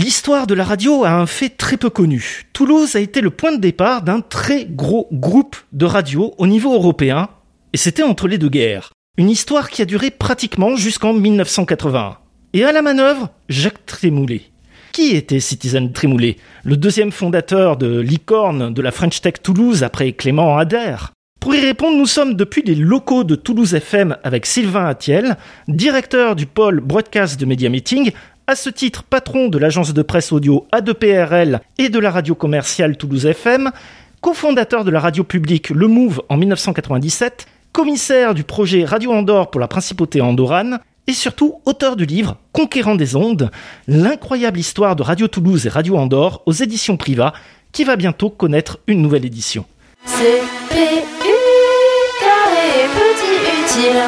L'histoire de la radio a un fait très peu connu. Toulouse a été le point de départ d'un très gros groupe de radio au niveau européen, et c'était entre les deux guerres. Une histoire qui a duré pratiquement jusqu'en 1981. Et à la manœuvre, Jacques Trémoulet. Qui était Citizen Trémoulet? Le deuxième fondateur de Licorne de la French Tech Toulouse après Clément Adair. Pour y répondre, nous sommes depuis les locaux de Toulouse FM avec Sylvain Attiel, directeur du pôle broadcast de Media Meeting, à ce titre patron de l'agence de presse audio A2PRL et de la radio commerciale Toulouse FM, cofondateur de la radio publique Le Move en 1997, commissaire du projet Radio Andorre pour la principauté andorrane, et surtout auteur du livre Conquérant des ondes, l'incroyable histoire de Radio Toulouse et Radio Andorre aux éditions Priva, qui va bientôt connaître une nouvelle édition. CPU carré petit utile.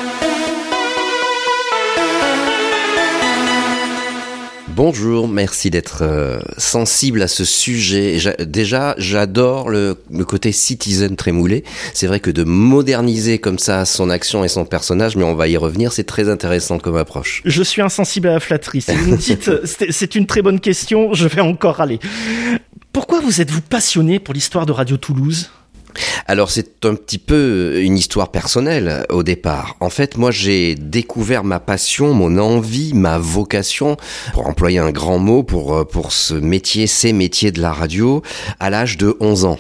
Bonjour, merci d'être sensible à ce sujet. Déjà, j'adore le côté Citizen Trémoulet. C'est vrai que de moderniser comme ça son action et son personnage, mais on va y revenir, c'est très intéressant comme approche. Je suis insensible à la flatterie. Si vous me dites, c'est une très bonne question, je vais encore râler. Pourquoi vous êtes-vous passionné pour l'histoire de Radio Toulouse ? Alors c'est un petit peu une histoire personnelle au départ. En fait, moi j'ai découvert ma passion, mon envie, ma vocation, pour employer un grand mot pour ce métier, ces métiers de la radio, à l'âge de 11 ans.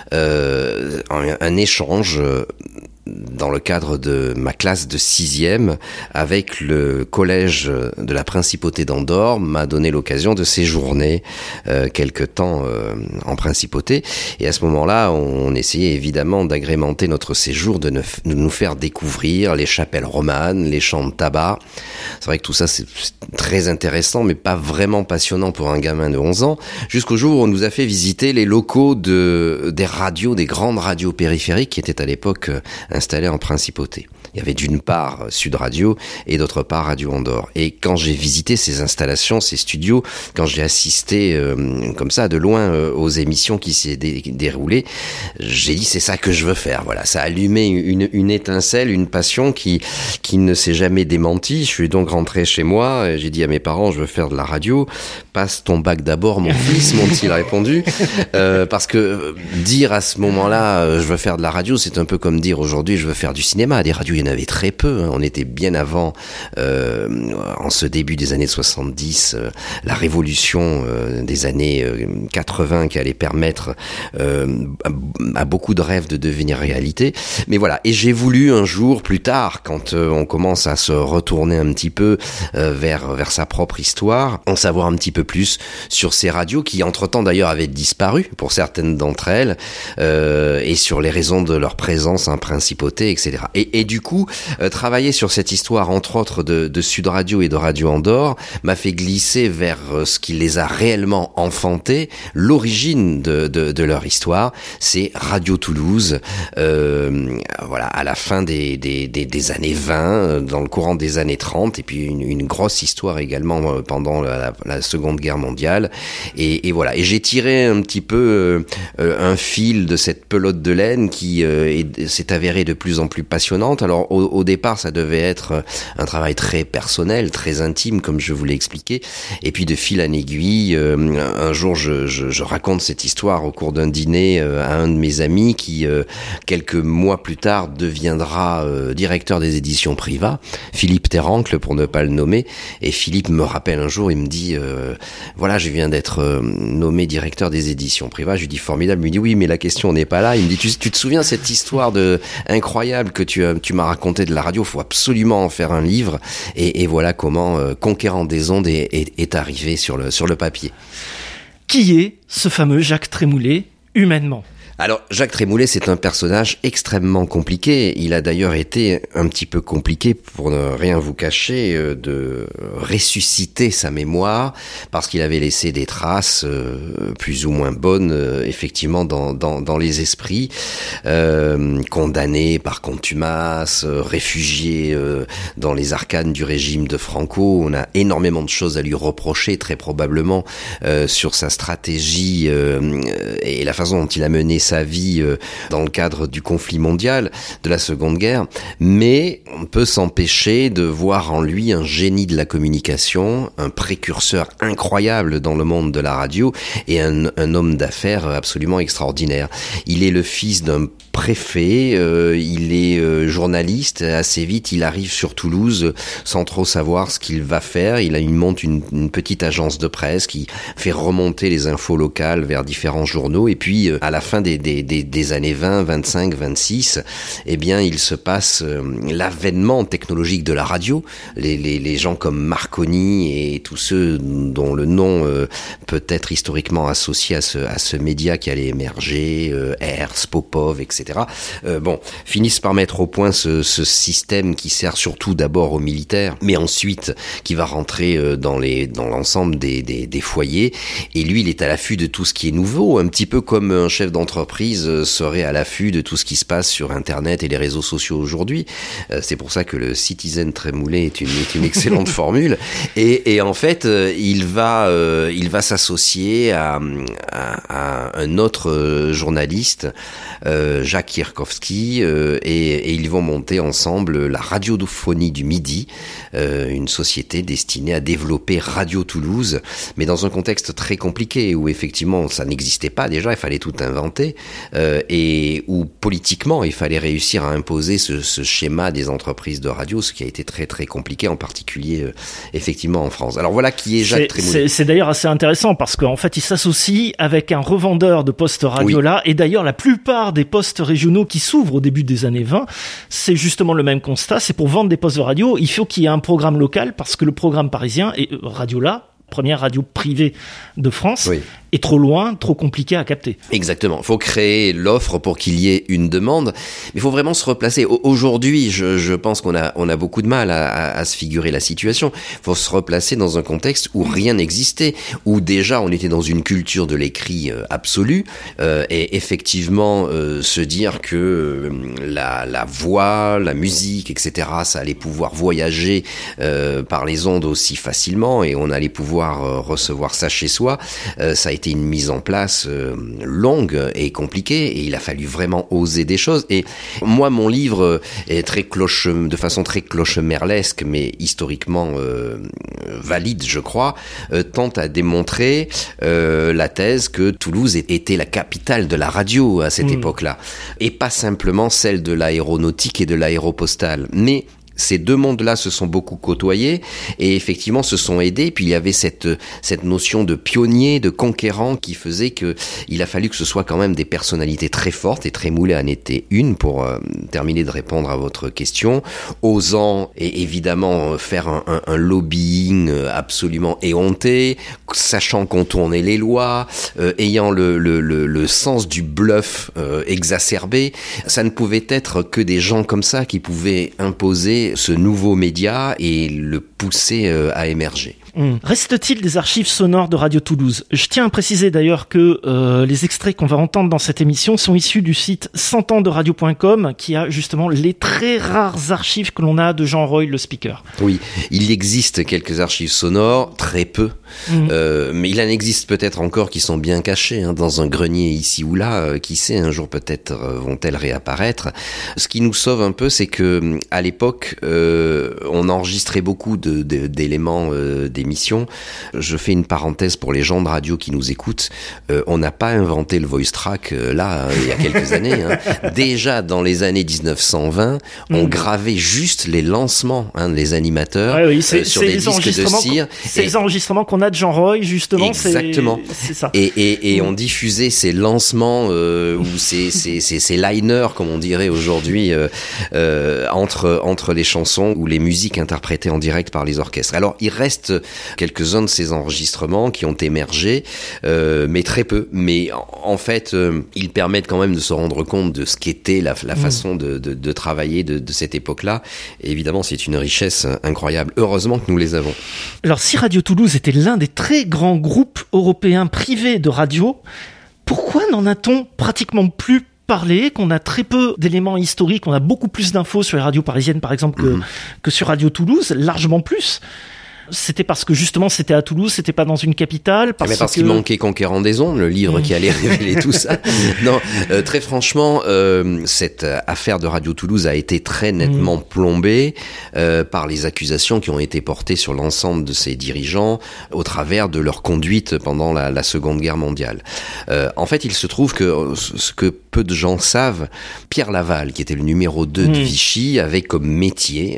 Un échange dans le cadre de ma classe de 6e avec le collège de la principauté d'Andorre m'a donné l'occasion de séjourner quelque temps en principauté, et à ce moment-là on essayait évidemment d'agrémenter notre séjour, de nous faire découvrir les chapelles romanes, les champs de tabac. C'est vrai que tout ça c'est très intéressant mais pas vraiment passionnant pour un gamin de 11 ans, jusqu'au jour où on nous a fait visiter les locaux des radios, des grandes radios périphériques qui étaient à l'époque installé en principauté. Il y avait d'une part Sud Radio et d'autre part Radio Andorre. Et quand j'ai visité ces installations, ces studios, quand j'ai assisté comme ça de loin aux émissions qui s'est déroulées, j'ai dit c'est ça que je veux faire. Voilà, ça a allumé une étincelle, une passion qui ne s'est jamais démentie. Je suis donc rentré chez moi et j'ai dit à mes parents je veux faire de la radio. Passe ton bac d'abord mon fils, m'ont-ils répondu. Parce que dire à ce moment-là je veux faire de la radio, c'est un peu comme dire aujourd'hui je veux faire du cinéma. Des radios, il y en avait très peu. On était bien avant, en ce début des années 70, la révolution des années 80 qui allait permettre à beaucoup de rêves de devenir réalité. Mais voilà, et j'ai voulu un jour, plus tard, quand on commence à se retourner un petit peu vers sa propre histoire, en savoir un petit peu plus sur ces radios qui, entre-temps d'ailleurs, avaient disparu pour certaines d'entre elles, et sur les raisons de leur présence en principauté, etc. Et du coup, travailler sur cette histoire, entre autres, de Sud Radio et de Radio Andorre, m'a fait glisser vers ce qui les a réellement enfantés, l'origine de leur histoire, c'est Radio Toulouse, voilà, à la fin des années 20, dans le courant des années 30, et puis une grosse histoire également pendant la Seconde Guerre mondiale, et voilà. Et j'ai tiré un petit peu un fil de cette pelote de laine qui s'est avérée de plus en plus passionnante. Alors au départ ça devait être un travail très personnel, très intime comme je vous l'ai expliqué, et puis de fil en aiguille, un jour je raconte cette histoire au cours d'un dîner à un de mes amis qui quelques mois plus tard deviendra directeur des éditions Priva, Philippe Terrancle pour ne pas le nommer. Et Philippe me rappelle un jour, il me dit voilà, je viens d'être nommé directeur des éditions Priva. Je lui dis formidable, il me dit oui mais la question n'est pas là. Il me dit tu te souviens cette histoire incroyable que tu m'as raconté de la radio, faut absolument en faire un livre, et voilà comment Conquérant des ondes est arrivé sur le papier. Qui est ce fameux Jacques Trémoulet humainement ? Alors, Jacques Trémoulet, c'est un personnage extrêmement compliqué. Il a d'ailleurs été un petit peu compliqué, pour ne rien vous cacher, de ressusciter sa mémoire, parce qu'il avait laissé des traces plus ou moins bonnes, effectivement, dans les esprits. Condamné par contumace, réfugié dans les arcanes du régime de Franco. On a énormément de choses à lui reprocher, très probablement, sur sa stratégie et la façon dont il a mené sa vie dans le cadre du conflit mondial, de la Seconde Guerre, mais on ne peut s'empêcher de voir en lui un génie de la communication, un précurseur incroyable dans le monde de la radio et un homme d'affaires absolument extraordinaire. Il est le fils d'un préfet, il est journaliste. Assez vite, il arrive sur Toulouse sans trop savoir ce qu'il va faire. Il monte une petite agence de presse qui fait remonter les infos locales vers différents journaux. Et puis, à la fin des années 20, 25, 26, eh bien, il se passe l'avènement technologique de la radio. Les gens comme Marconi et tous ceux dont le nom peut être historiquement associé à ce média qui allait émerger, Hertz, Popov, etc. Finissent par mettre au point ce système qui sert surtout d'abord aux militaires, mais ensuite qui va rentrer dans l'ensemble des foyers. Et lui, il est à l'affût de tout ce qui est nouveau, un petit peu comme un chef d'entreprise serait à l'affût de tout ce qui se passe sur Internet et les réseaux sociaux aujourd'hui. C'est pour ça que le Citizen Trémoulé est une excellente formule. Et en fait, il va s'associer à un autre journaliste, Jacques Kierkowski, et ils vont monter ensemble la Radiophonie du Midi, une société destinée à développer Radio Toulouse, mais dans un contexte très compliqué où effectivement ça n'existait pas déjà, il fallait tout inventer, et où politiquement il fallait réussir à imposer ce schéma des entreprises de radio, ce qui a été très très compliqué, en particulier effectivement en France. Alors voilà qui est Jacques Trémoulé. C'est d'ailleurs assez intéressant parce qu'en fait il s'associe avec un revendeur de postes radio là, et d'ailleurs la plupart des postes régionaux qui s'ouvrent au début des années 20, c'est justement le même constat, c'est pour vendre des postes de radio, il faut qu'il y ait un programme local parce que le programme parisien et Radio là, première radio privée de France, est trop loin, trop compliqué à capter. Exactement. Il faut créer l'offre pour qu'il y ait une demande. Mais il faut vraiment se replacer. Aujourd'hui, je pense qu'on a beaucoup de mal à se figurer la situation. Il faut se replacer dans un contexte où rien n'existait, où déjà on était dans une culture de l'écrit absolue, et effectivement se dire que la voix, la musique, etc., ça allait pouvoir voyager par les ondes aussi facilement, et on allait pouvoir recevoir ça chez soi. Ça a été une mise en place longue et compliquée, et il a fallu vraiment oser des choses. Et moi, mon livre est de façon très clochemerlesque, mais historiquement valide, je crois, tente à démontrer la thèse que Toulouse était la capitale de la radio à cette époque-là, et pas simplement celle de l'aéronautique et de l'aéropostale, mais ces deux mondes-là se sont beaucoup côtoyés et effectivement se sont aidés. Puis il y avait cette notion de pionnier, de conquérant qui faisait que il a fallu que ce soit quand même des personnalités très fortes, et Trémoulé en était une, pour terminer de répondre à votre question, osant et évidemment faire un lobbying absolument éhonté, sachant contourner les lois, ayant le sens du bluff exacerbé. Ça ne pouvait être que des gens comme ça qui pouvaient imposer ce nouveau média et le pousser à émerger. Reste-t-il des archives sonores de Radio Toulouse ? Je tiens à préciser d'ailleurs que les extraits qu'on va entendre dans cette émission sont issus du site 100ansderadio.com, qui a justement les très rares archives que l'on a de Jean Roy, le speaker. Oui, il existe quelques archives sonores, très peu, mais il en existe peut-être encore qui sont bien cachées dans un grenier ici ou là. Qui sait, un jour peut-être vont-elles réapparaître. Ce qui nous sauve un peu, c'est que à l'époque, on enregistrait beaucoup d'éléments d'émissions. Je fais une parenthèse pour les gens de radio qui nous écoutent. On n'a pas inventé le voice track il y a quelques années. Déjà dans les années 1920, on gravait juste les lancements des animateurs sur des disques de cire. C'est les enregistrements qu'on a de Jean Roy, justement. Exactement. C'est ça. Et on diffusait ces lancements ou ces liners, comme on dirait aujourd'hui, entre les chansons ou les musiques interprétées en direct par les orchestres. Alors il reste quelques-uns de ces enregistrements qui ont émergé, mais très peu. Mais en fait, ils permettent quand même de se rendre compte de ce qu'était la façon de travailler de cette époque-là. Et évidemment, c'est une richesse incroyable. Heureusement que nous les avons. Alors, si Radio Toulouse était l'un des très grands groupes européens privés de radio, pourquoi n'en a-t-on pratiquement plus parlé, qu'on a très peu d'éléments historiques, on a beaucoup plus d'infos sur les radios parisiennes, par exemple, que sur Radio Toulouse, largement plus. C'était parce que justement c'était à Toulouse, c'était pas dans une capitale, parce qu'il manquait Conquérant des ondes, le livre qui allait révéler tout ça. Non, très franchement, cette affaire de Radio Toulouse a été très nettement plombée par les accusations qui ont été portées sur l'ensemble de ces dirigeants au travers de leur conduite pendant la Seconde Guerre mondiale. En fait, il se trouve que ce que peu de gens savent, Pierre Laval, qui était le numéro 2 de Vichy, avait comme métier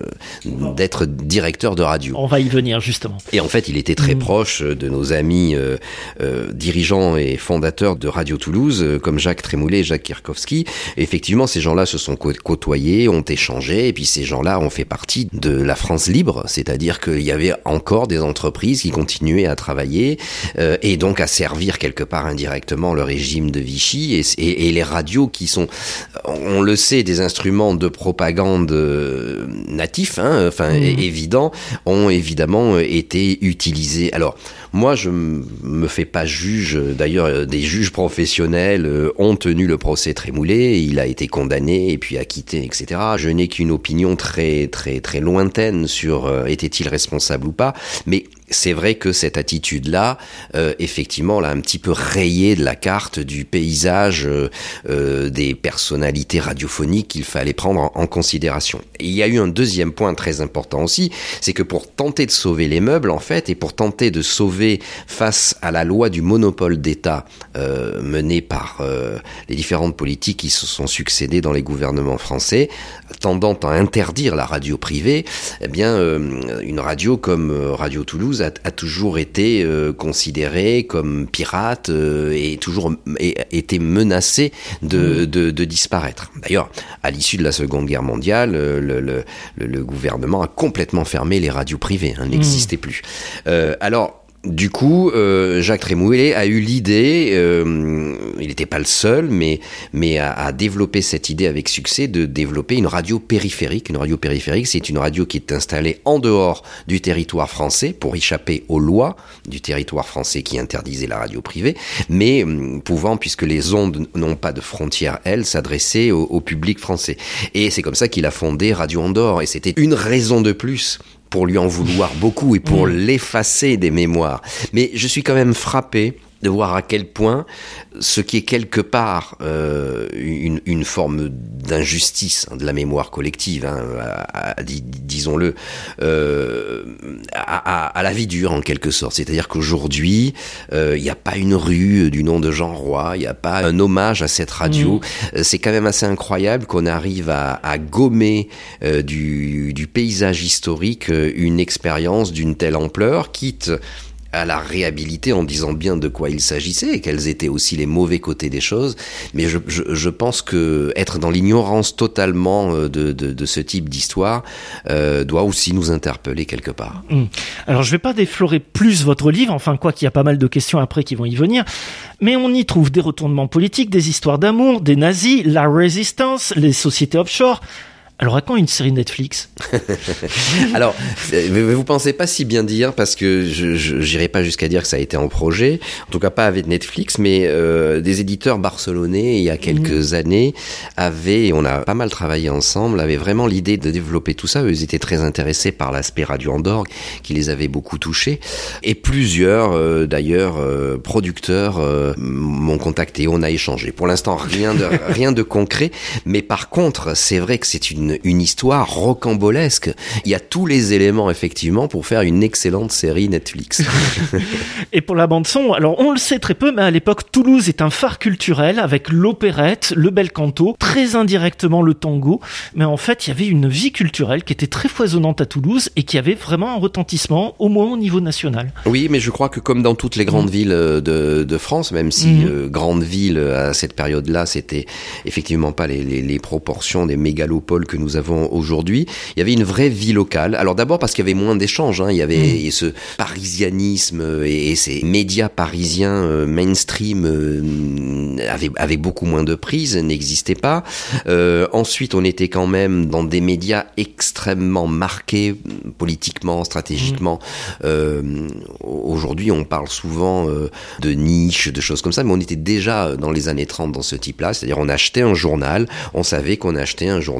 d'être directeur de radio. On va y venir justement. Et en fait, il était très proche de nos amis dirigeants et fondateurs de Radio Toulouse, comme Jacques Trémoulet et Jacques Kirkowski. Et effectivement, ces gens-là se sont côtoyés, ont échangé, et puis ces gens-là ont fait partie de la France libre, c'est-à-dire qu'il y avait encore des entreprises qui continuaient à travailler et donc à servir quelque part indirectement le régime de Vichy et les radios qui sont, on le sait, des instruments de propagande natifs, évidents, ont évidemment été utilisés. Alors, moi, je me fais pas juge. D'ailleurs, des juges professionnels ont tenu le procès Trémoulet. Il a été condamné et puis acquitté, etc. Je n'ai qu'une opinion très, très, très lointaine sur était-il responsable ou pas. Mais c'est vrai que cette attitude-là, effectivement, l'a un petit peu rayé de la carte du paysage des personnalités radiophoniques qu'il fallait prendre en considération. Et il y a eu un deuxième point très important aussi, c'est que pour tenter de sauver les meubles, en fait, et pour tenter de sauver face à la loi du monopole d'État menée par les différentes politiques qui se sont succédées dans les gouvernements français, tendant à interdire la radio privée, eh bien, une radio comme Radio Toulouse a toujours été considérée comme pirate et toujours été menacée de disparaître. D'ailleurs, à l'issue de la Seconde Guerre mondiale, le gouvernement a complètement fermé les radios privées, n'existaient plus. Alors, du coup, Jacques Trémoulet a eu l'idée, il n'était pas le seul, mais a développé cette idée avec succès de développer une radio périphérique. Une radio périphérique, c'est une radio qui est installée en dehors du territoire français pour échapper aux lois du territoire français qui interdisaient la radio privée, mais pouvant, puisque les ondes n'ont pas de frontières, elles, s'adresser au public français. Et c'est comme ça qu'il a fondé Radio Andorre, et c'était une raison de plus pour lui en vouloir beaucoup et pour l'effacer des mémoires. Mais je suis quand même frappé de voir à quel point ce qui est quelque part une forme d'injustice de la mémoire collective, disons-le, à la vie dure en quelque sorte. C'est-à-dire qu'aujourd'hui, il n'y a pas une rue du nom de Jean Roy, il n'y a pas un hommage à cette radio. C'est quand même assez incroyable qu'on arrive à gommer du paysage historique une expérience d'une telle ampleur, quitte à la réhabiliter en disant bien de quoi il s'agissait et quels étaient aussi les mauvais côtés des choses. Mais je pense que être dans l'ignorance totalement de ce type d'histoire doit aussi nous interpeller quelque part. Alors je vais pas déflorer plus votre livre, enfin quoi qu'il y a pas mal de questions après qui vont y venir, mais on y trouve des retournements politiques, des histoires d'amour, des nazis, la résistance, les sociétés offshore. Alors à quand une série Netflix ? Alors, vous pensez pas si bien dire, parce que je n'irai pas jusqu'à dire que ça a été en projet, en tout cas pas avec Netflix, mais des éditeurs barcelonais il y a quelques années avaient, et on a pas mal travaillé ensemble, avaient vraiment l'idée de développer tout ça. Eux, ils étaient très intéressés par l'aspect Radio Andorre qui les avait beaucoup touchés, et plusieurs d'ailleurs producteurs m'ont contacté, on a échangé. Pour l'instant rien de concret, mais par contre c'est vrai que c'est une histoire rocambolesque. Il y a tous les éléments effectivement pour faire une excellente série Netflix. Et pour la bande son, alors on le sait très peu, mais à l'époque Toulouse est un phare culturel avec l'opérette, le bel canto, très indirectement le tango, mais en fait il y avait une vie culturelle qui était très foisonnante à Toulouse et qui avait vraiment un retentissement au moins au niveau national. Oui, mais je crois que comme dans toutes les grandes villes de France, même si grandes villes à cette période-là c'était effectivement pas les proportions des mégalopoles que nous avons aujourd'hui, il y avait une vraie vie locale. Alors d'abord parce qu'il y avait moins d'échanges, il y avait ce parisianisme et ces médias parisiens mainstream avaient beaucoup moins de prise, n'existaient pas. Ensuite, on était quand même dans des médias extrêmement marqués politiquement, stratégiquement. Aujourd'hui, on parle souvent de niches, de choses comme ça, mais on était déjà dans les années 30 dans ce type-là, c'est-à-dire on achetait un journal, on savait qu'on achetait un journal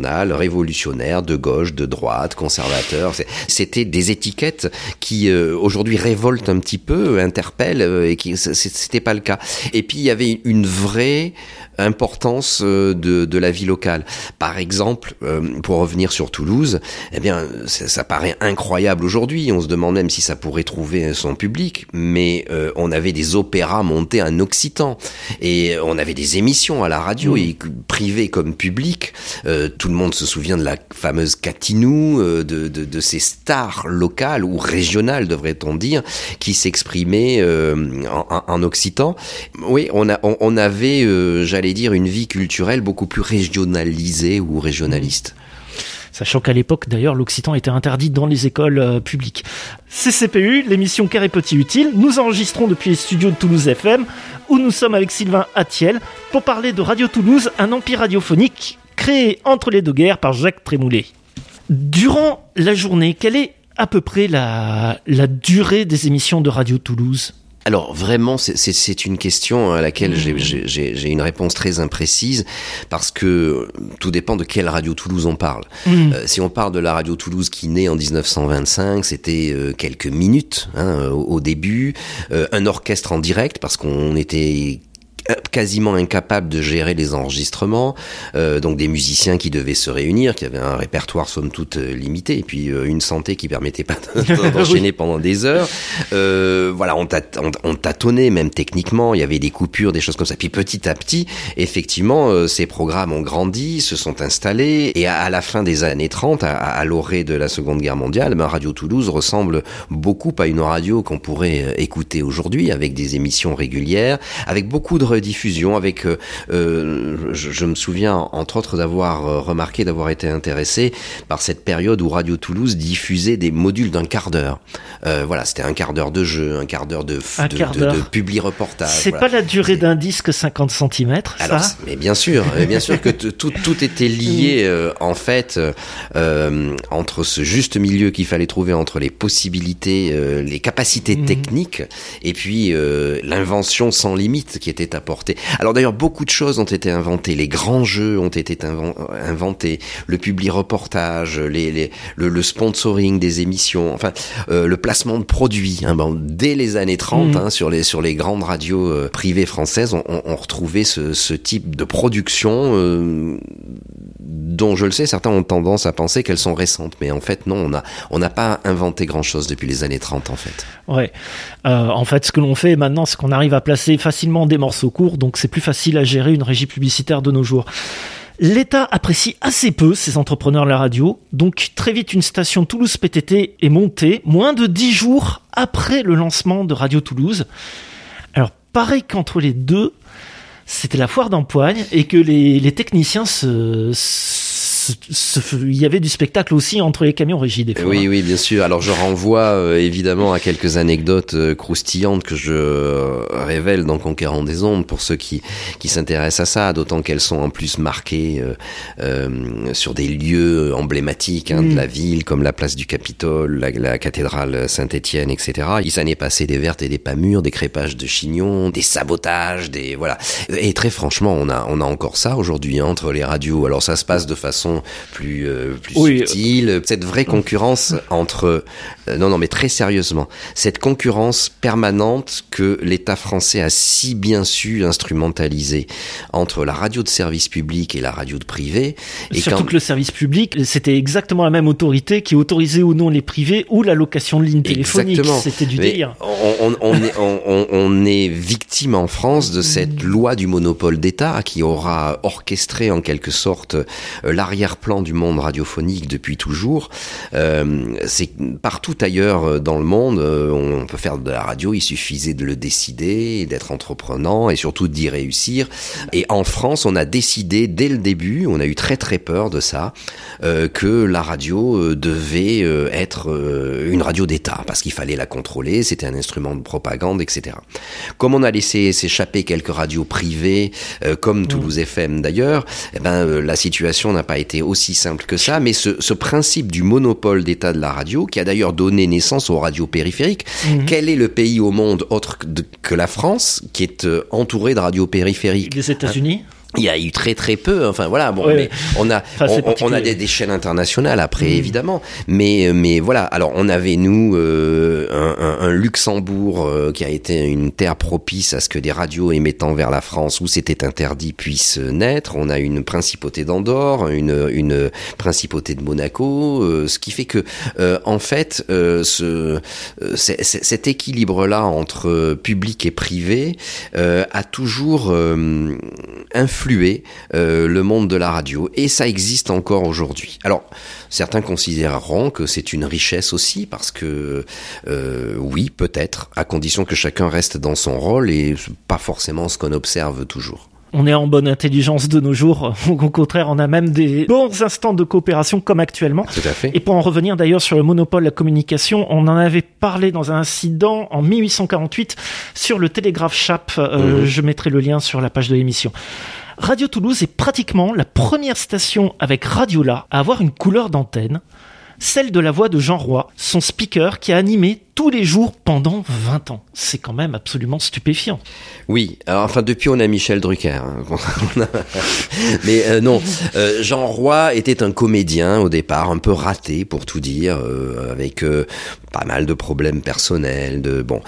révolutionnaire, de gauche, de droite, conservateur. C'était des étiquettes qui aujourd'hui révoltent un petit peu, interpellent, et qui c'était pas le cas. Et puis il y avait une vraie importance de la vie locale. Par exemple, pour revenir sur Toulouse, eh bien, ça paraît incroyable aujourd'hui. On se demande même si ça pourrait trouver son public, mais on avait des opéras montés en occitan et on avait des émissions à la radio, et privées comme publiques. Tout le monde se souvient de la fameuse Catinou, de ces stars locales ou régionales, devrait-on dire, qui s'exprimaient en occitan. Oui, on avait, j'allais dire, une vie culturelle beaucoup plus régionalisée ou régionaliste. Sachant qu'à l'époque, d'ailleurs, l'occitan était interdit dans les écoles publiques. CCPU, l'émission Cœur et Petit Utile, nous enregistrons depuis les studios de Toulouse FM, où nous sommes avec Sylvain Attiel, pour parler de Radio Toulouse, un empire radiophonique créé entre les deux guerres par Jacques Trémoulet. Durant la journée, quelle est à peu près la durée des émissions de Radio Toulouse ? Alors vraiment, c'est une question à laquelle j'ai une réponse très imprécise, parce que tout dépend de quelle Radio Toulouse on parle. Si on parle de la Radio Toulouse qui naît en 1925, c'était quelques minutes au début, un orchestre en direct, parce qu'on était quasiment incapable de gérer les enregistrements, donc des musiciens qui devaient se réunir, qui avaient un répertoire somme toute limité, et puis une santé qui permettait pas d'enchaîner pendant des heures. Voilà, on tâtonnait même techniquement, il y avait des coupures, des choses comme ça. Puis petit à petit, effectivement, ces programmes ont grandi, se sont installés, et à la fin des années 30, à l'orée de la Seconde Guerre mondiale, Radio Toulouse ressemble beaucoup à une radio qu'on pourrait écouter aujourd'hui, avec des émissions régulières, avec beaucoup de rediffusion, avec je me souviens entre autres d'avoir été intéressé par cette période où Radio Toulouse diffusait des modules d'un quart d'heure. Voilà, c'était un quart d'heure de jeu, un quart d'heure de publi-reportage. C'est pas la durée d'un disque 50 cm, ça? Alors, mais bien sûr que tout était lié en fait entre ce juste milieu qu'il fallait trouver entre les possibilités, les capacités techniques, et puis l'invention sans limite qui était apportée. Alors d'ailleurs, beaucoup de choses ont été inventées. Les grands jeux ont été inventés. Le publi-reportage, le sponsoring des émissions, enfin le placement de produits. Dès les années 30, sur les grandes radios privées françaises, on retrouvait ce type de production dont, je le sais, certains ont tendance à penser qu'elles sont récentes. Mais en fait, non, on n'a pas inventé grand-chose depuis les années 30, en fait. Ouais. En fait, ce que l'on fait maintenant, c'est qu'on arrive à placer facilement des morceaux courts, donc c'est plus facile à gérer une régie publicitaire de nos jours. L'État apprécie assez peu ces entrepreneurs de la radio, donc très vite une station Toulouse PTT est montée, moins de 10 jours après le lancement de Radio Toulouse. Alors, pareil qu'entre les deux, c'était la foire d'empoigne, et que les techniciens il y avait du spectacle aussi entre les camions régis des fois. Oui, bien sûr. Alors je renvoie évidemment à quelques anecdotes croustillantes que je révèle dans Conquérant des ondes pour ceux qui s'intéressent à ça, d'autant qu'elles sont en plus marquées sur des lieux emblématiques de la ville, comme la place du Capitole, la cathédrale Saint-Étienne, etc. Il s'en est passé des vertes et des pas mûres, des crépages de chignons, des sabotages, voilà. Et très franchement, on a encore ça aujourd'hui entre les radios. Alors ça se passe de façon plus subtile, cette vraie concurrence entre non mais très sérieusement, cette concurrence permanente que l'État français a si bien su instrumentaliser entre la radio de service public et la radio de privé, et surtout que le service public, c'était exactement la même autorité qui autorisait ou non les privés ou la location de lignes téléphoniques. C'était du délire. On est victime en France de cette loi du monopole d'État qui aura orchestré en quelque sorte l'arrière-plan du monde radiophonique depuis toujours. C'est partout ailleurs dans le monde, on peut faire de la radio, il suffisait de le décider, d'être entreprenant et surtout d'y réussir. Et en France, on a décidé dès le début, on a eu très très peur de ça, que la radio devait être une radio d'État, parce qu'il fallait la contrôler, c'était un instrument de propagande, etc. Comme on a laissé s'échapper quelques radios privées, comme Toulouse FM d'ailleurs, la situation n'a pas été aussi simple que ça, mais ce principe du monopole d'État de la radio, qui a d'ailleurs donné naissance aux radios périphériques. Quel est le pays au monde autre que la France qui est entouré de radios périphériques? Les États-Unis. Il y a eu très très peu, enfin voilà, bon, Ouais. mais on a des chaînes internationales après, évidemment, mais voilà, alors on avait nous un Luxembourg qui a été une terre propice à ce que des radios émettant vers la France où c'était interdit puissent naître. On a une principauté d'Andorre, une principauté de Monaco, ce qui fait que en fait cet équilibre-là entre public et privé a toujours influé le monde de la radio, et ça existe encore aujourd'hui. Alors, certains considéreront que c'est une richesse aussi, parce que oui, peut-être, à condition que chacun reste dans son rôle, et pas forcément ce qu'on observe toujours. On est en bonne intelligence de nos jours. Au contraire, on a même des bons instants de coopération comme actuellement. Tout à fait. Et pour en revenir d'ailleurs sur le monopole de la communication, on en avait parlé dans un incident en 1848 sur le télégraphe Chappe. Je mettrai le lien sur la page de l'émission. Radio Toulouse est pratiquement la première station avec Radiola à avoir une couleur d'antenne, celle de la voix de Jean Roy, son speaker qui a animé tous les jours pendant 20 ans. C'est quand même absolument stupéfiant. Oui, alors, enfin depuis on a Michel Drucker. Mais non, Jean Roy était un comédien au départ, un peu raté pour tout dire, avec pas mal de problèmes personnels.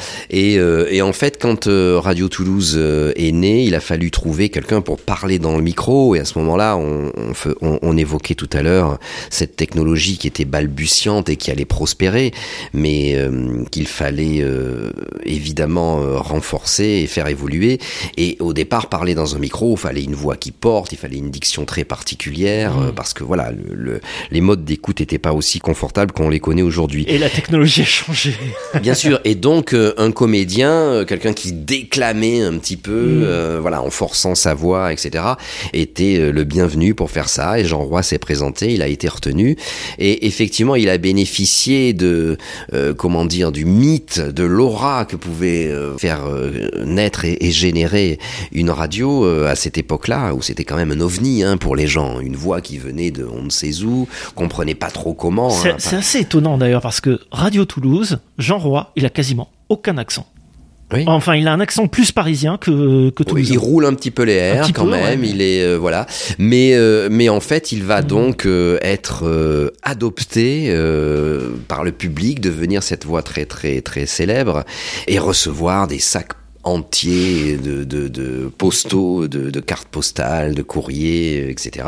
Et en fait quand Radio Toulouse est né, il a fallu trouver quelqu'un pour parler dans le micro. Et à ce moment-là, on évoquait tout à l'heure cette technologie qui était balbutiante et qui allait prospérer, mais qu'il fallait évidemment renforcer et faire évoluer. Et au départ, parler dans un micro, il fallait une voix qui porte, il fallait une diction très particulière, parce que voilà, les modes d'écoute n'étaient pas aussi confortables qu'on les connaît aujourd'hui. Et la technologie a changé. Bien sûr, et donc un comédien, quelqu'un qui déclamait un petit peu, voilà, en forçant sa voix, etc., était le bienvenu pour faire ça. Et Jean Roy s'est présenté, il a été retenu, et effectivement, il a bénéficié de, du mythe, de l'aura que pouvait faire naître et générer une radio à cette époque-là, où c'était quand même un ovni pour les gens, une voix qui venait de on ne sait où, qu'on comprenait pas trop comment. C'est assez étonnant d'ailleurs, parce que Radio Toulouse, Jean Roy, il a quasiment aucun accent. Oui. Enfin, il a un accent plus parisien que toulousain. Oui, il roule un petit peu les airs quand même. Ouais. Il est voilà, mais en fait, il va donc être adopté par le public, devenir cette voix très très très célèbre et recevoir des sacs entiers de postaux, de cartes postales, de courriers, etc.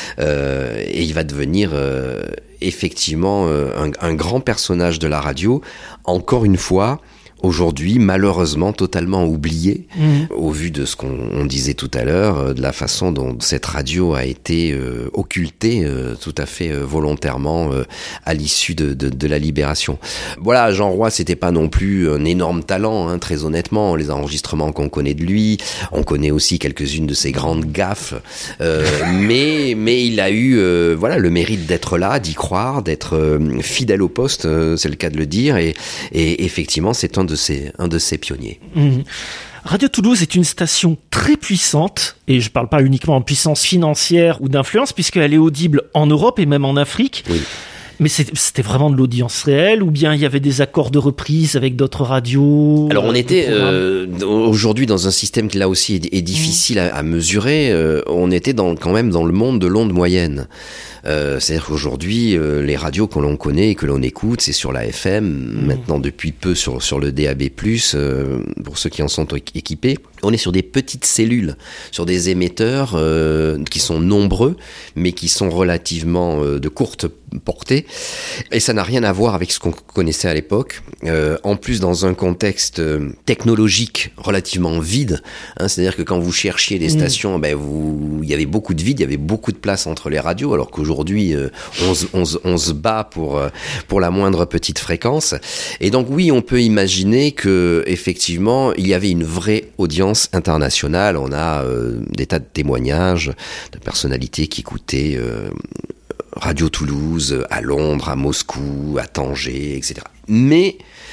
Et il va devenir effectivement un grand personnage de la radio. Encore une fois, aujourd'hui, malheureusement, totalement oublié, au vu de ce qu'on disait tout à l'heure, de la façon dont cette radio a été occultée tout à fait volontairement à l'issue de la libération. Voilà, Jean Roy, c'était pas non plus un énorme talent, très honnêtement, les enregistrements qu'on connaît de lui, on connaît aussi quelques-unes de ses grandes gaffes, mais il a eu le mérite d'être là, d'y croire, d'être fidèle au poste, c'est le cas de le dire, et effectivement, c'est un de ces pionniers. Radio Toulouse est une station très puissante, et je parle pas uniquement en puissance financière ou d'influence, puisqu'elle est audible en Europe et même en Afrique. Oui. Mais c'était vraiment de l'audience réelle, ou bien il y avait des accords de reprise avec d'autres radios? Alors on était aujourd'hui dans un système qui là aussi est difficile à mesurer. On était quand même dans le monde de l'onde moyenne. C'est-à-dire qu'aujourd'hui, les radios que l'on connaît et que l'on écoute, c'est sur la FM, maintenant depuis peu sur le DAB+, pour ceux qui en sont équipés. On est sur des petites cellules, sur des émetteurs qui sont nombreux, mais qui sont relativement de courte portée. Et ça n'a rien à voir avec ce qu'on connaissait à l'époque. En plus, dans un contexte technologique relativement vide, c'est-à-dire que quand vous cherchiez des stations, il y avait beaucoup de vide, il y avait beaucoup de place entre les radios, alors qu'aujourd'hui, on se bat pour la moindre petite fréquence. Et donc oui, on peut imaginer que effectivement, il y avait une vraie audience internationale. On a des tas de témoignages de personnalités qui écoutaient Radio Toulouse à Londres, à Moscou, à Tanger, etc. Mais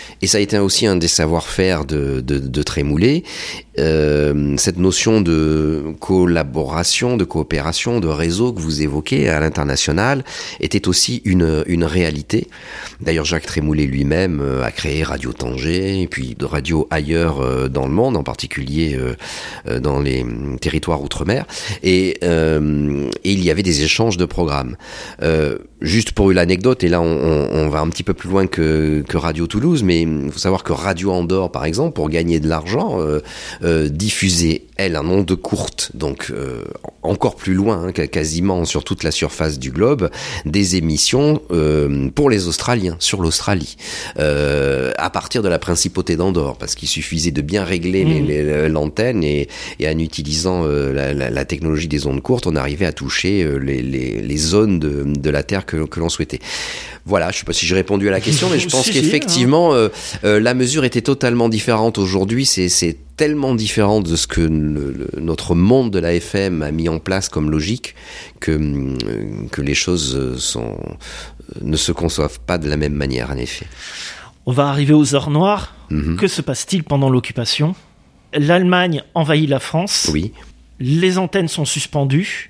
et ça a été aussi un des savoir-faire de Trémoulet, cette notion de collaboration, de coopération, de réseau que vous évoquez à l'international était aussi une réalité. D'ailleurs, Jacques Trémoulet lui-même a créé Radio Tanger, et puis de radio ailleurs dans le monde, en particulier dans les territoires outre-mer, et il y avait des échanges de programmes. Juste pour l'anecdote, et là on va un petit peu plus loin que Radio Toulouse, mais il faut savoir que Radio Andorre, par exemple, pour gagner de l'argent, diffusait, elle, un onde courte, donc encore plus loin, quasiment sur toute la surface du globe, des émissions pour les Australiens, sur l'Australie, à partir de la principauté d'Andorre, parce qu'il suffisait de bien régler l'antenne, et en utilisant la technologie des ondes courtes, on arrivait à toucher les zones de la Terre que l'on souhaitait. Voilà, je ne sais pas si j'ai répondu à la question, mais je pense qu'effectivement, la mesure était totalement différente aujourd'hui. C'est tellement différent de ce que notre monde de la FM a mis en place comme logique que les choses ne se conçoivent pas de la même manière, en effet. On va arriver aux heures noires. Que se passe-t-il pendant l'occupation ? L'Allemagne envahit la France. Oui. Les antennes sont suspendues.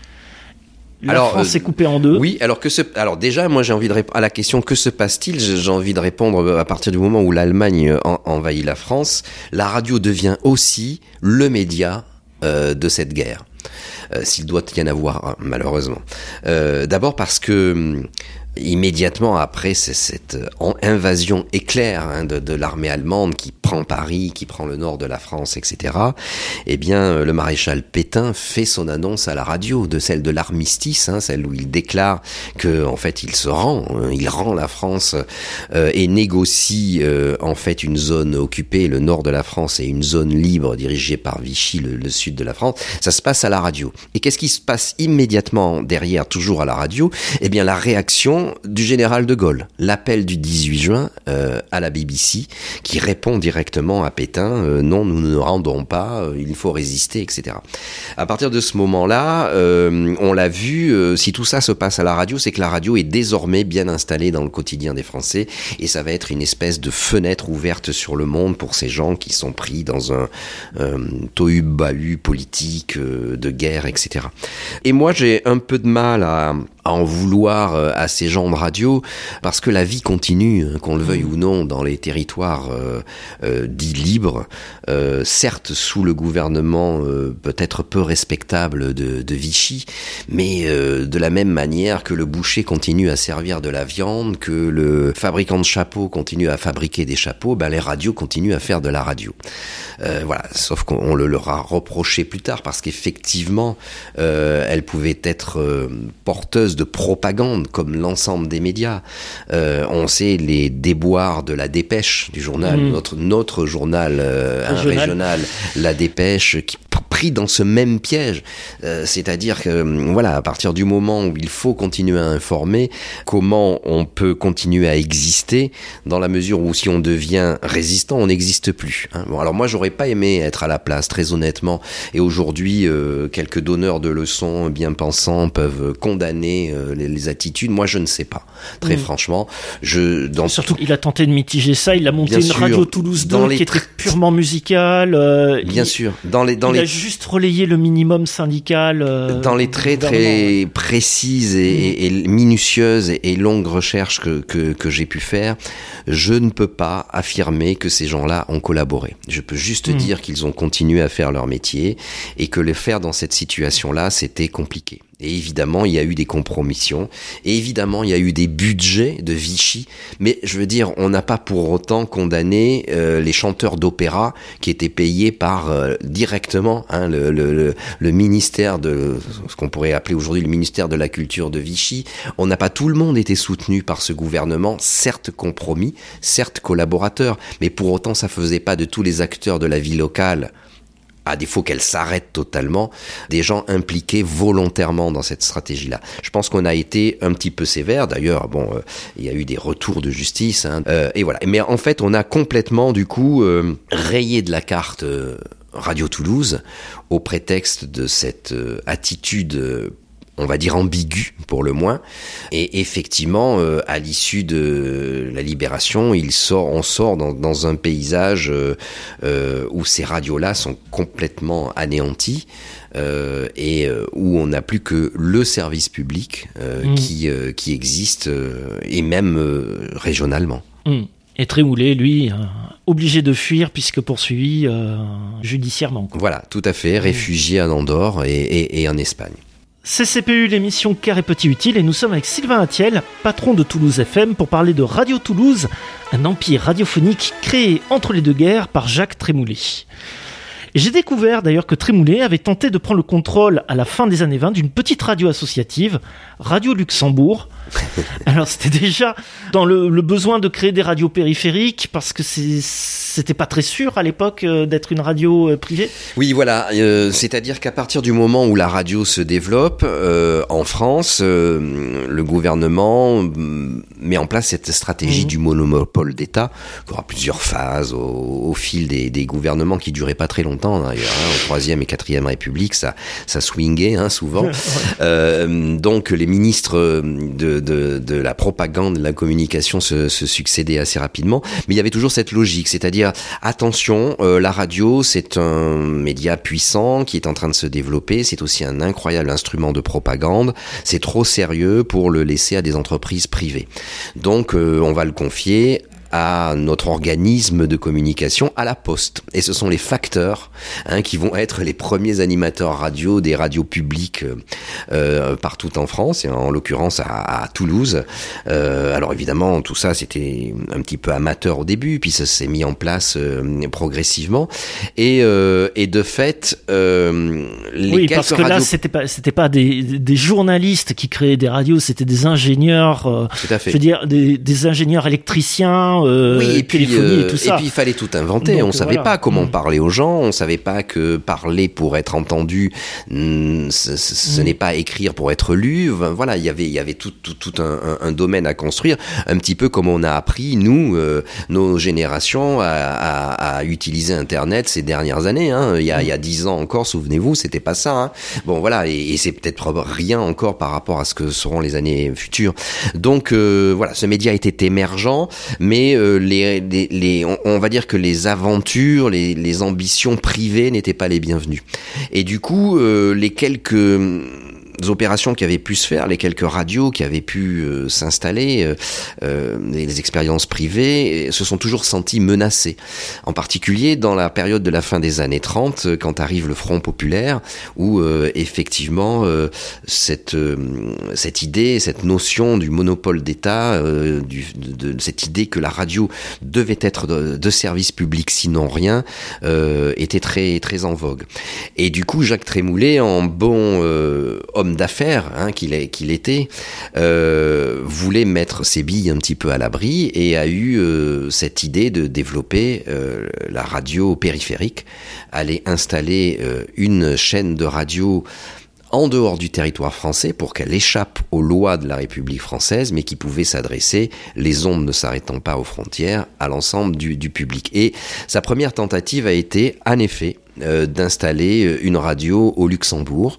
La France est coupée en deux. Oui, alors déjà, moi j'ai envie de répondre à la question que se passe-t-il ? J'ai envie de répondre à partir du moment où l'Allemagne envahit la France, la radio devient aussi le média de cette guerre. S'il doit y en avoir, malheureusement. D'abord parce que immédiatement après cette invasion éclair de l'armée allemande qui prend Paris, qui prend le nord de la France, etc., eh bien, le maréchal Pétain fait son annonce à la radio, de celle de l'armistice, celle où il déclare que, en fait, il rend la France et négocie, en fait, une zone occupée, le nord de la France, et une zone libre dirigée par Vichy, le sud de la France. Ça se passe à la radio. Et qu'est-ce qui se passe immédiatement derrière, toujours à la radio ? Eh bien, la réaction du général de Gaulle, l'appel du 18 juin à la BBC, qui répond directement à Pétain, non, nous ne nous rendrons pas, il faut résister, etc. À partir de ce moment-là, on l'a vu, si tout ça se passe à la radio, c'est que la radio est désormais bien installée dans le quotidien des Français, et ça va être une espèce de fenêtre ouverte sur le monde pour ces gens qui sont pris dans un tohu-bahut politique, de guerre, etc. Et moi, j'ai un peu de mal à en vouloir à ces gens de radio, parce que la vie continue, qu'on le veuille ou non, dans les territoires dits libres, certes sous le gouvernement peut-être peu respectable de Vichy, mais de la même manière que le boucher continue à servir de la viande, que le fabricant de chapeaux continue à fabriquer des chapeaux, les radios continuent à faire de la radio. Voilà, sauf qu'on le leur a reproché plus tard, parce qu'effectivement, elles pouvaient être porteuses de propagande, comme l'ensemble des médias. On sait les déboires de la Dépêche, du journal, notre journal régional, la Dépêche, qui pris dans ce même piège. C'est-à-dire que, voilà, à partir du moment où il faut continuer à informer, comment on peut continuer à exister, dans la mesure où si on devient résistant, on n'existe plus. Bon, alors moi, j'aurais pas aimé être à la place, très honnêtement, et aujourd'hui, quelques donneurs de leçons bien pensants peuvent condamner les attitudes. Moi, je ne sais pas. Très franchement, surtout qu'il a tenté de mitiger ça. Il a monté une radio Toulouse 2 qui était purement musicale. Bien sûr. Il a juste relayé le minimum syndical. Dans les très précises et minutieuses et longues recherches que j'ai pu faire, je ne peux pas affirmer que ces gens-là ont collaboré. Je peux juste dire qu'ils ont continué à faire leur métier, et que le faire dans cette situation-là, c'était compliqué. Et évidemment, il y a eu des compromissions, et évidemment, il y a eu des budgets de Vichy, mais je veux dire, on n'a pas pour autant condamné les chanteurs d'opéra qui étaient payés par directement le ministère de ce qu'on pourrait appeler aujourd'hui le ministère de la Culture de Vichy. On n'a pas, tout le monde été soutenu par ce gouvernement, certes compromis, certes collaborateur, mais pour autant, ça faisait pas de tous les acteurs de la vie locale, à défaut qu'elle s'arrête totalement, des gens impliqués volontairement dans cette stratégie-là. Je pense qu'on a été un petit peu sévère. D'ailleurs, il y a eu des retours de justice, et voilà. Mais en fait, on a complètement, du coup, rayé de la carte Radio Toulouse au prétexte de cette attitude on va dire ambigu pour le moins. Et effectivement, à l'issue de la libération, on sort dans un paysage où ces radios-là sont complètement anéanties. Et où on n'a plus que le service public qui existe, et même régionalement. Et Trémoulet, lui, obligé de fuir puisque poursuivi judiciairement. Voilà, tout à fait, réfugié en Andorre et en Espagne. CCPU, l'émission Cœur et Petit Utile, et nous sommes avec Sylvain Attiel, patron de Toulouse FM, pour parler de Radio Toulouse, un empire radiophonique créé entre les deux guerres par Jacques Trémoulet. Et j'ai découvert d'ailleurs que Trémoulet avait tenté de prendre le contrôle à la fin des années 20 d'une petite radio associative, Radio Luxembourg. Alors c'était déjà dans le besoin de créer des radios périphériques, parce que c'était pas très sûr à l'époque d'être une radio privée. Oui, voilà, c'est-à-dire qu'à partir du moment où la radio se développe en France, le gouvernement met en place cette stratégie du monopole d'État, qui aura plusieurs phases au fil des gouvernements qui duraient pas très longtemps d'ailleurs, au 3e et 4e République, ça swingait souvent. Donc les ministres de la propagande, de la communication se succédaient assez rapidement, mais il y avait toujours cette logique, c'est-à-dire attention, la radio c'est un média puissant qui est en train de se développer, c'est aussi un incroyable instrument de propagande, c'est trop sérieux pour le laisser à des entreprises privées. Donc on va le confier à notre organisme de communication, à la Poste. Et ce sont les facteurs qui vont être les premiers animateurs radio des radios publiques partout en France, et en l'occurrence à Toulouse. Alors évidemment, tout ça, c'était un petit peu amateur au début, puis ça s'est mis en place progressivement. Et de fait, oui, parce que là, c'était pas des journalistes qui créaient des radios, c'était des ingénieurs, tout à fait. Je veux dire, des ingénieurs électriciens, oui, et puis, téléphonie et tout ça. Et puis il fallait tout inventer. Donc, on savait pas comment parler aux gens, on savait pas que parler pour être entendu, ce n'est pas écrire pour être lu. Voilà, il y avait tout un domaine à construire, un petit peu comme on a appris nous, nos générations, à utiliser Internet ces dernières années. Il y a 10 ans encore, souvenez-vous, c'était pas ça. Bon voilà, et c'est peut-être rien encore par rapport à ce que seront les années futures. Donc voilà, ce média était émergent, mais on va dire que les aventures, les ambitions privées n'étaient pas les bienvenues. Et du coup, les quelques opérations qui avaient pu se faire, les quelques radios qui avaient pu s'installer, les expériences privées, se sont toujours senties menacées. En particulier dans la période de la fin des années 30, quand arrive le Front populaire, où effectivement cette idée, cette notion du monopole d'État, de cette idée que la radio devait être de service public, sinon rien, était très très en vogue. Et du coup, Jacques Trémoulet, en bon homme d'affaires qu'il était, voulait mettre ses billes un petit peu à l'abri, et a eu cette idée de développer la radio périphérique, aller installer une chaîne de radio en dehors du territoire français pour qu'elle échappe aux lois de la République française, mais qui pouvait s'adresser, les ondes ne s'arrêtant pas aux frontières, à l'ensemble du public. Et sa première tentative a été, en effet, d'installer une radio au Luxembourg,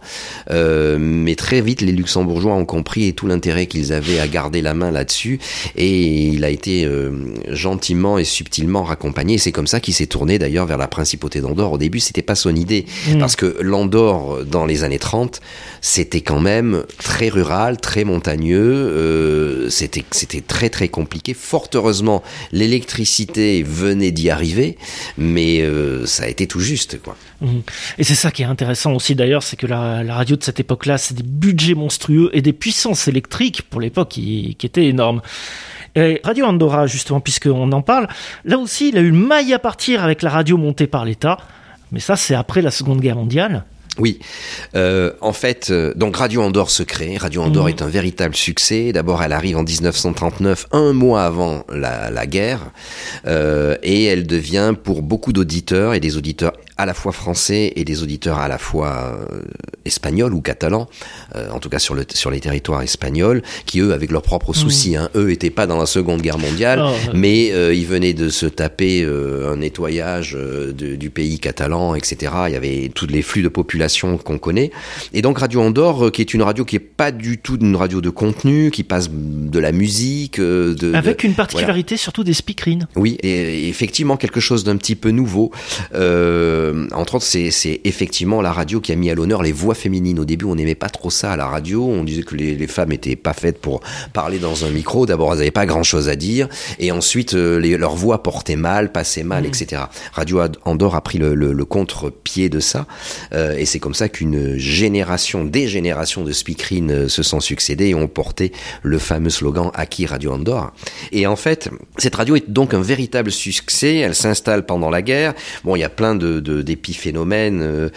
mais très vite les Luxembourgeois ont compris tout l'intérêt qu'ils avaient à garder la main là-dessus, et il a été gentiment et subtilement raccompagné. C'est comme ça qu'il s'est tourné d'ailleurs vers la principauté d'Andorre. Au début c'était pas son idée, parce que l'Andorre dans les années 30 c'était quand même très rural, très montagneux, c'était très très compliqué. Fort heureusement l'électricité venait d'y arriver, mais ça a été tout juste. Et c'est ça qui est intéressant aussi d'ailleurs, c'est que la radio de cette époque-là, c'est des budgets monstrueux et des puissances électriques pour l'époque qui étaient énormes. Et Radio Andorra, justement, puisqu'on en parle, là aussi il a eu le maille à partir avec la radio montée par l'État, mais ça c'est après la Seconde Guerre mondiale. Oui, en fait, donc Radio Andorre se crée. Radio Andorre est un véritable succès. D'abord, elle arrive en 1939, un mois avant la guerre, et elle devient pour beaucoup d'auditeurs, et des auditeurs à la fois français et des auditeurs à la fois espagnols ou catalans, en tout cas sur les territoires espagnols, qui eux avec leurs propres soucis, eux étaient pas dans la Seconde Guerre mondiale, mais ils venaient de se taper un nettoyage du pays catalan, etc. Il y avait tous les flux de population qu'on connaît, et donc Radio Andorre, qui est une radio qui est pas du tout une radio de contenu, qui passe de la musique, avec une particularité, surtout des speakerines. Oui, et effectivement quelque chose d'un petit peu nouveau. Entre autres, c'est effectivement la radio qui a mis à l'honneur les voix féminines. Au début, on n'aimait pas trop ça à la radio. On disait que les femmes étaient pas faites pour parler dans un micro. D'abord, elles n'avaient pas grand-chose à dire, et ensuite, leur voix portait mal, passait mal, etc. Radio Andorre a pris le contre-pied de ça, et c'est comme ça qu'une génération, des générations de speakerines se sont succédées et ont porté le fameux slogan Aquí Radio Andorre. Et en fait, cette radio est donc un véritable succès. Elle s'installe pendant la guerre. Bon, il y a plein d'épiphénomènes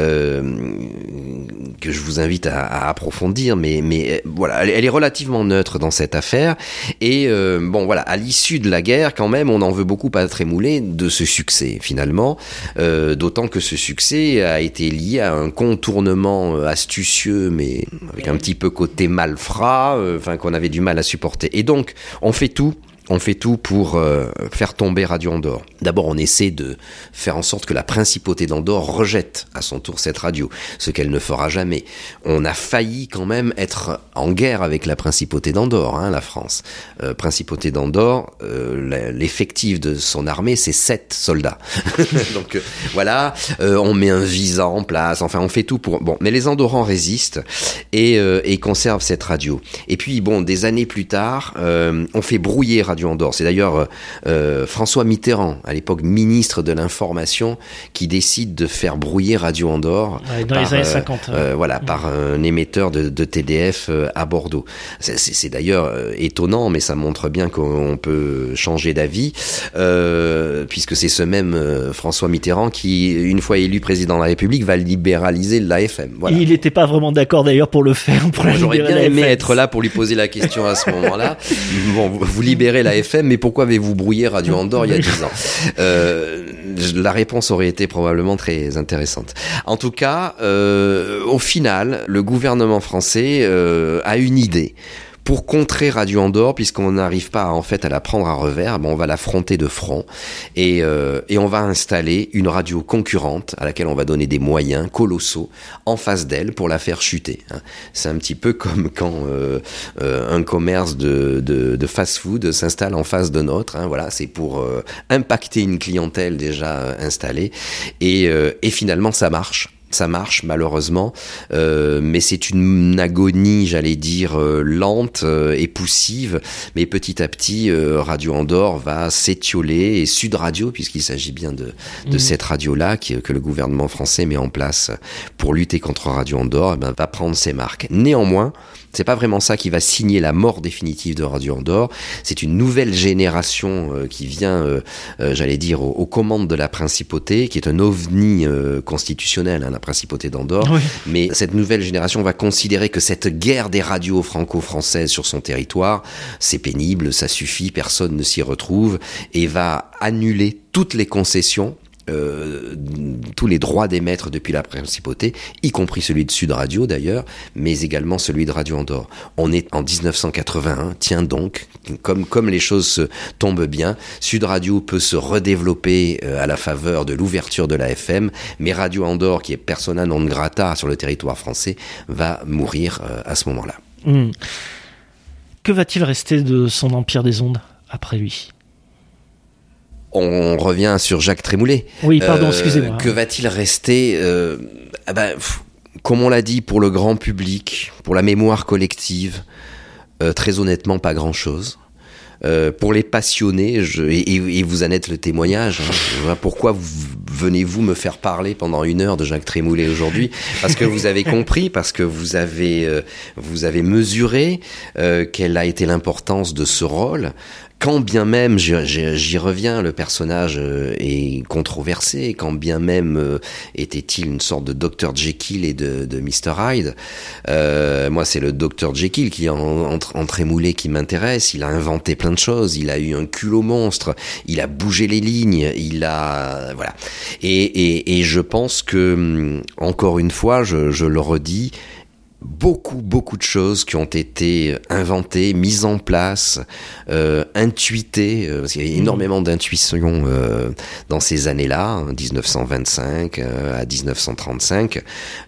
que je vous invite à approfondir, mais voilà, elle est relativement neutre dans cette affaire. Et bon, voilà, à l'issue de la guerre, quand même, on en veut beaucoup à Trémoulet de ce succès, finalement. D'autant que ce succès a été lié à un contournement astucieux, mais avec un petit peu côté malfrat, qu'on avait du mal à supporter. Et donc, on fait tout pour faire tomber Radio Andorre. D'abord, on essaie de faire en sorte que la principauté d'Andorre rejette à son tour cette radio, ce qu'elle ne fera jamais. On a failli quand même être en guerre avec la principauté d'Andorre, la France. Principauté d'Andorre, l'effectif de son armée, c'est 7 soldats. Donc voilà, on met un visa en place, enfin on fait tout pour... Bon, mais les Andorrans résistent et conservent cette radio. Et puis bon, des années plus tard, on fait brouiller Radio Andorre. C'est d'ailleurs François Mitterrand, à l'époque ministre de l'Information, qui décide de faire brouiller Radio Andorre dans les années 50. Par un émetteur de TDF à Bordeaux. C'est d'ailleurs étonnant, mais ça montre bien qu'on peut changer d'avis, puisque c'est ce même François Mitterrand qui, une fois élu président de la République, va libéraliser l'AFM. Voilà. Il n'était pas vraiment d'accord d'ailleurs pour le faire. J'aurais bien aimé être là pour lui poser la question à ce moment-là. Bon, vous libérez la FM, mais pourquoi avez-vous brouillé Radio Andorre il y a 10 ans? La réponse aurait été probablement très intéressante. En tout cas, au final, le gouvernement français a une idée. Pour contrer Radio Andorre, puisqu'on n'arrive pas à la prendre à revers, on va l'affronter de front et on va installer une radio concurrente à laquelle on va donner des moyens colossaux en face d'elle pour la faire chuter. C'est un petit peu comme quand un commerce de fast-food s'installe en face de notre. Voilà, c'est pour impacter une clientèle déjà installée et finalement ça marche. Ça marche malheureusement, mais c'est une agonie, j'allais dire, lente et poussive. Mais petit à petit, Radio Andorre va s'étioler et Sud Radio, puisqu'il s'agit bien de cette radio-là que le gouvernement français met en place pour lutter contre Radio Andorre, va prendre ses marques. Néanmoins, c'est pas vraiment ça qui va signer la mort définitive de Radio Andorre. C'est une nouvelle génération qui vient, j'allais dire, aux commandes de la principauté, qui est un ovni constitutionnel, la principauté d'Andorre. Oui. Mais cette nouvelle génération va considérer que cette guerre des radios franco-françaises sur son territoire, c'est pénible, ça suffit, personne ne s'y retrouve, et va annuler toutes les concessions, tous les droits d'émettre depuis la principauté, y compris celui de Sud Radio d'ailleurs, mais également celui de Radio Andorre. On est en 1981, tiens donc, comme les choses tombent bien, Sud Radio peut se redévelopper à la faveur de l'ouverture de la FM, mais Radio Andorre, qui est persona non grata sur le territoire français, va mourir à ce moment-là. Que va-t-il rester de son empire des ondes après lui ? On revient sur Jacques Trémoulet. Oui, pardon, excusez-moi. Que va-t-il rester comme on l'a dit, pour le grand public, pour la mémoire collective, très honnêtement, pas grand-chose. Pour les passionnés, et vous en êtes le témoignage, pourquoi venez-vous me faire parler pendant 1 heure de Jacques Trémoulet aujourd'hui? Parce que vous avez compris, parce que vous avez mesuré quelle a été l'importance de ce rôle, quand bien même, j'y reviens, le personnage est controversé, quand bien même était-il une sorte de Dr Jekyll et de Mr Hyde, moi c'est le Dr Jekyll qui en Trémoulet qui m'intéresse. Il a inventé plein de choses, il a eu un culot monstre, il a bougé les lignes, voilà. Et je pense que, encore une fois, je le redis, beaucoup de choses qui ont été inventées, mises en place, intuitées, parce qu'il y a énormément d'intuitions dans ces années-là, 1925 à 1935,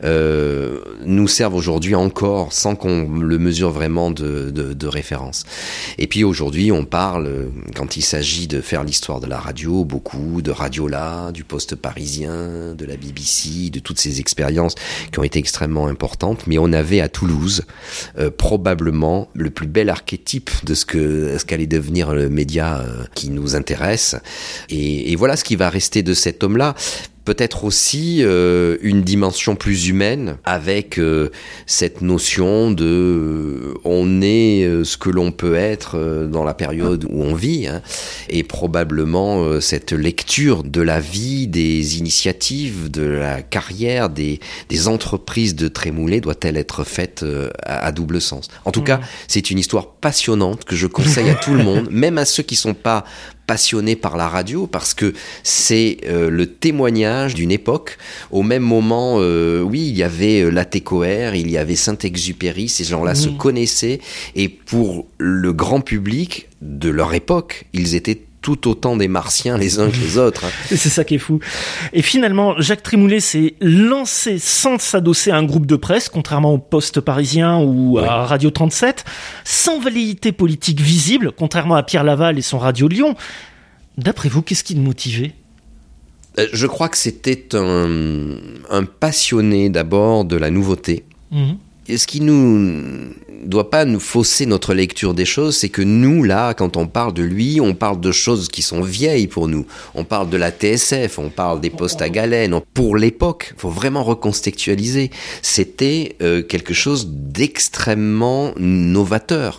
nous servent aujourd'hui encore sans qu'on le mesure vraiment de référence. Et puis aujourd'hui, on parle, quand il s'agit de faire l'histoire de la radio, beaucoup de Radiola, du Poste parisien, de la BBC, de toutes ces expériences qui ont été extrêmement importantes, mais on avait à Toulouse probablement le plus bel archétype de ce qu'allait devenir le média qui nous intéresse, et voilà ce qui va rester de cet homme-là. Peut-être aussi une dimension plus humaine, avec cette notion de on est ce que l'on peut être dans la période où on vit, hein, et probablement cette lecture de la vie, des initiatives, de la carrière, des entreprises de Trémoulet doit-elle être faite à double sens. En tout cas, c'est une histoire passionnante que je conseille à tout le monde, même à ceux qui sont pas passionné par la radio, parce que c'est le témoignage d'une époque. Au même moment, oui, il y avait Latécoère, il y avait Saint-Exupéry, ces gens-là se connaissaient, et pour le grand public de leur époque, ils étaient tout autant des martiens les uns que les autres. C'est ça qui est fou. Et finalement, Jacques Trémoulet s'est lancé sans s'adosser à un groupe de presse, contrairement au Poste parisien ou à Radio 37, sans velléité politique visible, contrairement à Pierre Laval et son Radio Lyon. D'après vous, qu'est-ce qui le motivait ? Je crois que c'était un passionné d'abord de la nouveauté. Et ce qui doit pas nous fausser notre lecture des choses, c'est que nous, là, quand on parle de lui, on parle de choses qui sont vieilles pour nous. On parle de la TSF, on parle des postes à galène. Pour l'époque, faut vraiment recontextualiser. C'était quelque chose d'extrêmement novateur.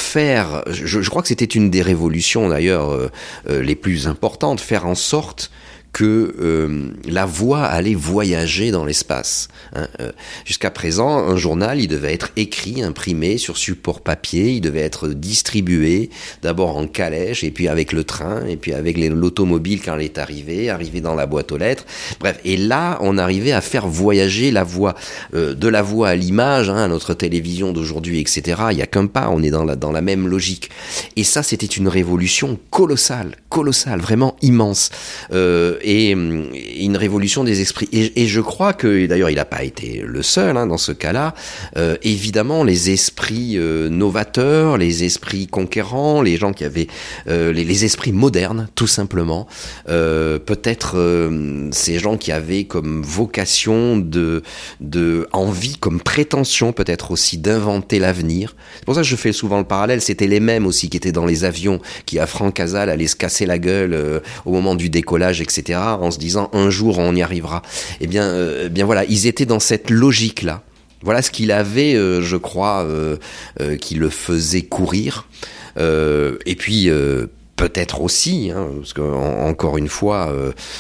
Je crois que c'était une des révolutions, d'ailleurs, les plus importantes, faire en sorte que la voix allait voyager dans l'espace. Jusqu'à présent, un journal, il devait être écrit, imprimé sur support papier, il devait être distribué d'abord en calèche, et puis avec le train, et puis avec l'automobile quand elle est arrivé dans la boîte aux lettres. Bref, et là, on arrivait à faire voyager la voix, de la voix à l'image, à notre télévision d'aujourd'hui, etc. Il y a qu'un pas, on est dans la même logique. Et ça, c'était une révolution colossale, vraiment immense. Et une révolution des esprits. Et je crois que, d'ailleurs, il n'a pas été le seul dans ce cas-là. Évidemment, les esprits novateurs, les esprits conquérants, les gens qui avaient les esprits modernes, tout simplement. Peut-être ces gens qui avaient comme vocation de envie, comme prétention, peut-être aussi d'inventer l'avenir. C'est pour ça que je fais souvent le parallèle. C'était les mêmes aussi qui étaient dans les avions, qui à Franck Casal allaient se casser la gueule au moment du décollage, etc. En se disant un jour on y arrivera. Eh bien voilà, ils étaient dans cette logique-là. Voilà ce qu'il avait, je crois, qui le faisait courir. Et puis peut-être aussi, parce que encore une fois,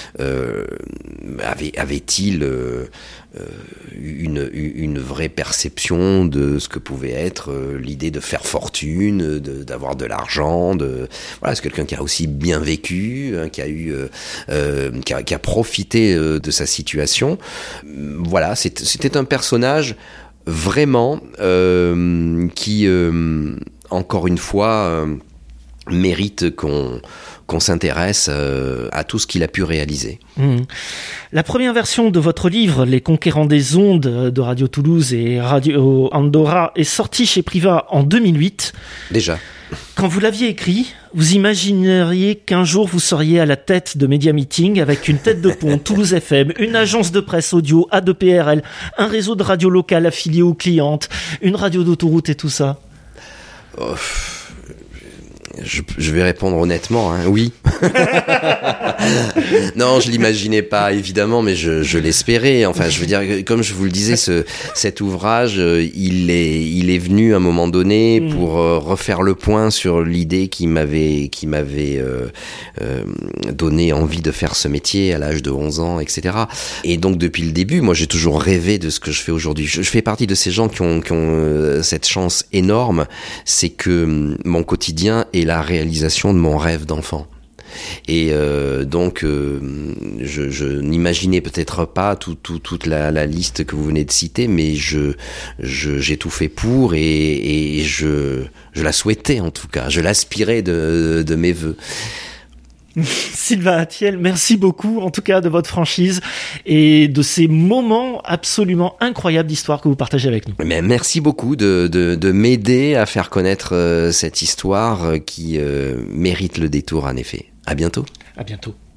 avait-il une vraie perception de ce que pouvait être l'idée de faire fortune, d'avoir de l'argent, voilà, c'est quelqu'un qui a aussi bien vécu, qui a profité de sa situation. Voilà, c'était un personnage vraiment qui encore une fois mérite qu'on s'intéresse à tout ce qu'il a pu réaliser. La première version de votre livre, Les Conquérants des ondes de Radio Toulouse et Radio Andorra, est sortie chez Priva en 2008. Déjà. Quand vous l'aviez écrit, vous imagineriez qu'un jour vous seriez à la tête de Media Meeting avec une tête de pont, Toulouse FM, une agence de presse audio, A2PRL, un réseau de radio locales affilié aux clientes, une radio d'autoroute et tout ça? Je vais répondre honnêtement, hein, oui. Non, je l'imaginais pas, évidemment, mais je l'espérais. Enfin, je veux dire, comme je vous le disais, cet ouvrage, il est venu à un moment donné pour refaire le point sur l'idée qui m'avait donné envie de faire ce métier à l'âge de 11 ans, etc. Et donc, depuis le début, moi, j'ai toujours rêvé de ce que je fais aujourd'hui. Je fais partie de ces gens qui ont cette chance énorme, c'est que mon quotidien est la réalisation de mon rêve d'enfant. Et donc, je n'imaginais peut-être pas toute la liste que vous venez de citer, mais j'ai tout fait pour et je la souhaitais en tout cas. Je l'aspirais de mes vœux. Sylvain Attiel, merci beaucoup en tout cas de votre franchise et de ces moments absolument incroyables d'histoire que vous partagez avec nous. Mais merci beaucoup de m'aider à faire connaître cette histoire qui mérite le détour en effet. À bientôt. À bientôt.